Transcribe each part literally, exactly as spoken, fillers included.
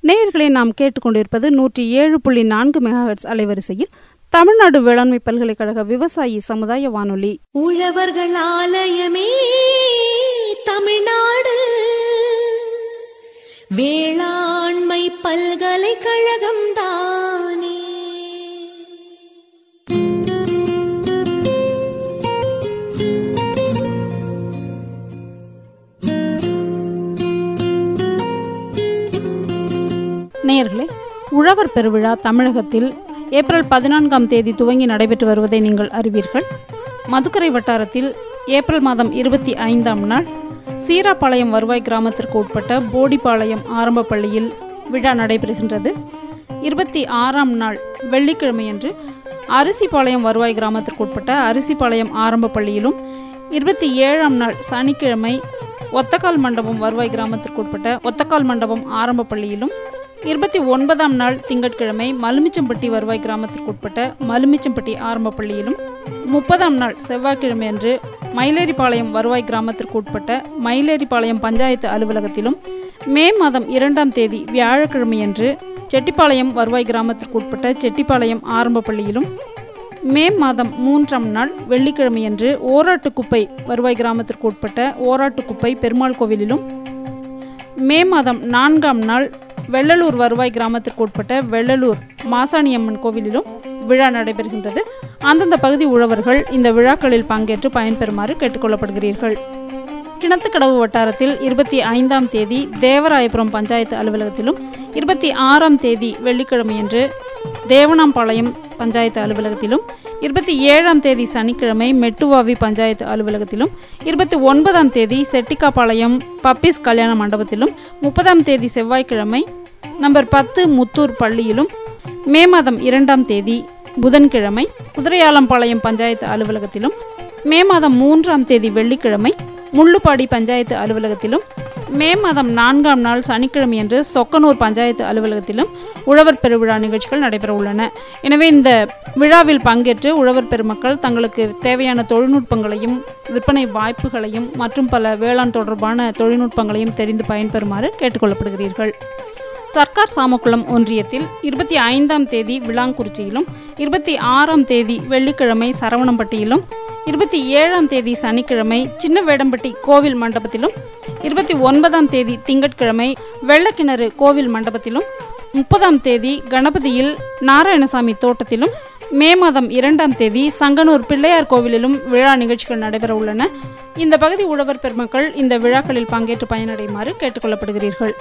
நேயர்களை நாம் கேட்டுக்கொண்டிருப்பது நூற்றி ஏழு புள்ளி நான்கு மெகாஹெர்ட்ஸ் அலைவரிசையில் தமிழ்நாடு வேளாண்மை பல்கலைக்கழக விவசாயி சமுதாய வானொலி. உழவர்கள் ஆலயமே தமிழ்நாடு வேளாண்மை பல்கலைக்கழகம் தானே. நேயர்களே, உழவர் பெருவிழா தமிழகத்தில் ஏப்ரல் பதினான்காம் தேதி துவங்கி நடைபெற்று வருவதை நீங்கள் அறிவீர்கள். மதுக்கரை வட்டாரத்தில் ஏப்ரல் மாதம் இருபத்தி ஐந்தாம் நாள் சீராப்பாளையம் வருவாய் கிராமத்திற்கு உட்பட்ட போடிப்பாளையம் ஆரம்ப பள்ளியில் விழா நடைபெறுகின்றது. இருபத்தி ஆறாம் நாள் வெள்ளிக்கிழமையன்று அரிசிப்பாளையம் வருவாய் கிராமத்திற்கு உட்பட்ட அரிசிப்பாளையம் ஆரம்ப பள்ளியிலும், இருபத்தி ஏழாம் நாள் சனிக்கிழமை ஒத்தக்கால் மண்டபம் வருவாய் கிராமத்திற்கு உட்பட்ட ஒத்தக்கால் மண்டபம் ஆரம்ப பள்ளியிலும், இருபத்தி ஒன்பதாம் நாள் திங்கட்கிழமை மலுமிச்சம்பட்டி வருவாய் கிராமத்திற்கு உட்பட்ட மலுமிச்சம்பட்டி ஆரம்ப பள்ளியிலும், முப்பதாம் நாள் செவ்வாய்க்கிழமை அன்று மயிலேரிப்பாளையம் வருவாய் கிராமத்திற்கு உட்பட்ட மயிலேரிப்பாளையம் பஞ்சாயத்து அலுவலகத்திலும், மே மாதம் இரண்டாம் தேதி வியாழக்கிழமையன்று செட்டிப்பாளையம் வருவாய் கிராமத்திற்கு உட்பட்ட செட்டிப்பாளையம் ஆரம்ப பள்ளியிலும், மே மாதம் மூன்றாம் நாள் வெள்ளிக்கிழமையன்று ஓராட்டுக்குப்பை வருவாய் கிராமத்திற்கு உட்பட்ட ஓராட்டுக்குப்பை பெருமாள் கோவிலிலும், மே மாதம் நான்காம் நாள் வெள்ளலூர் வருவாய் கிராமத்திற்கு உட்பட்ட வெள்ளலூர் மாசாணியம்மன் கோவிலிலும் விழா நடைபெறுகின்றது. அந்தந்த பகுதி உழவர்கள் இந்த விழாக்களில் பங்கேற்று பயன்பெறுமாறு கேட்டுக்கொள்ளப்படுகிறீர்கள். கிணத்துக்கடவு வட்டாரத்தில் இருபத்தி ஐந்தாம் தேதி தேவராயபுரம் பஞ்சாயத்து அலுவலகத்திலும், இருபத்தி ஆறாம் தேதி வெள்ளிக்கிழமையன்று தேவனாம்பாளையம் பஞ்சாயத்து அலுவலகத்திலும், இருபத்தி ஏழாம் தேதி சனிக்கிழமை மெட்டுவாவி பஞ்சாயத்து அலுவலகத்திலும், இருபத்தி ஒன்பதாம் தேதி செட்டிக்காப்பாளையம் பப்பீஸ் கல்யாண மண்டபத்திலும், முப்பதாம் தேதி செவ்வாய்க்கிழமை நம்பர் பத்து முத்தூர் பள்ளியிலும், மே மாதம் இரண்டாம் தேதி புதன்கிழமை குதிரையாலம்பாளையம் பஞ்சாயத்து அலுவலகத்திலும், மே மாதம் மூன்றாம் தேதி வெள்ளிக்கிழமை முள்ளுப்பாடி பஞ்சாயத்து அலுவலகத்திலும், மே மாதம் நான்காம் நாள் சனிக்கிழமையன்று சொக்கனூர் பஞ்சாயத்து அலுவலகத்திலும் உழவர் பெருவிழா நிகழ்ச்சிகள் நடைபெற உள்ளன. எனவே இந்த விழாவில் பங்கேற்று உழவர் பெருமக்கள் தங்களுக்கு தேவையான தொழில்நுட்பங்களையும் விற்பனை வாய்ப்புகளையும் மற்றும் பல வேளாண் தொடர்பான தொழில்நுட்பங்களையும் தெரிந்து பயன்பெறுமாறு கேட்டுக்கொள்ளப்படுகிறீர்கள். சர்க்கார் சாமக்குளம் ஒன்றியத்தில் இருபத்தி ஐந்தாம் தேதி விளாங்குறிச்சியிலும், இருபத்தி ஆறாம் தேதி வெள்ளிக்கிழமை சரவணம்பட்டியிலும், இருபத்தி ஏழாம் தேதி சனிக்கிழமை சின்ன வேடம்பட்டி கோவில் மண்டபத்திலும், இருபத்தி ஒன்பதாம் தேதி திங்கட்கிழமை வெள்ளக்கிணறு கோவில் மண்டபத்திலும், முப்பதாம் தேதி கணபதியில் நாராயணசாமி தோட்டத்திலும், மே மாதம் இரண்டாம் தேதி சங்கனூர் பிள்ளையார் கோவிலிலும் விழா நிகழ்ச்சிகள் நடைபெற உள்ளன. இந்த பகுதி உழவர் பெருமக்கள் இந்த விழாக்களில் பங்கேற்று பயனடையுமாறு கேட்டுக்கொள்ளப்படுகிறீர்கள்.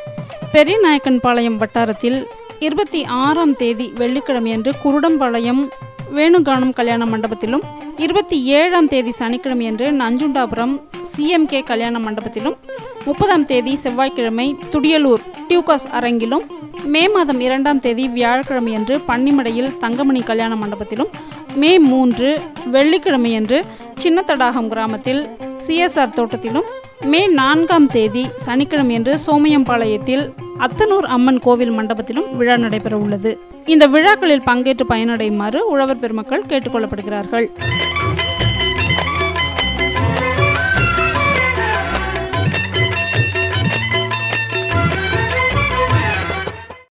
பெரியநாயக்கன்பாளையம் வட்டாரத்தில் இருபத்தி ஆறாம் தேதி வெள்ளிக்கிழமையன்று குருடம்பாளையம் வேணுகானம் கல்யாண மண்டபத்திலும், இருபத்தி ஏழாம் தேதி சனிக்கிழமையன்று நஞ்சுண்டாபுரம் சிஎம்கே கல்யாண மண்டபத்திலும், முப்பதாம் தேதி செவ்வாய்க்கிழமை துடியலூர் டியூகாஸ் அரங்கிலும், மே மாதம் இரண்டாம் தேதி வியாழக்கிழமையன்று பன்னிமடையில் தங்கமணி கல்யாண மண்டபத்திலும், மே மூன்று வெள்ளிக்கிழமையன்று சின்ன தடாகம் கிராமத்தில் சிஎஸ்ஆர் தோட்டத்திலும், மே நான்காம் தேதி சனிக்கிழமையன்று சோமையம்பாளையத்தில் அத்தனூர் அம்மன் கோவில் மண்டபத்திலும் விழா நடைபெற உள்ளது. இந்த விழாக்களில் பங்கேற்று பயனடையுமாறு உழவர் பெருமக்கள் கேட்டுக்கொள்ளப்படுகிறார்கள்.